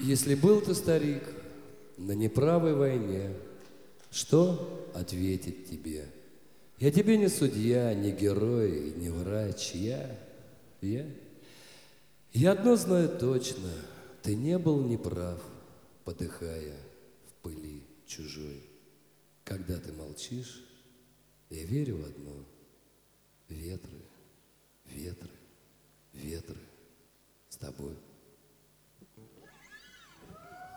Если был ты, старик, на неправой войне, что ответить тебе? Я тебе не судья, не герой, не врач, я одно знаю точно, ты не был неправ, подыхая в пыли чужой. Когда ты молчишь, я верю в одно —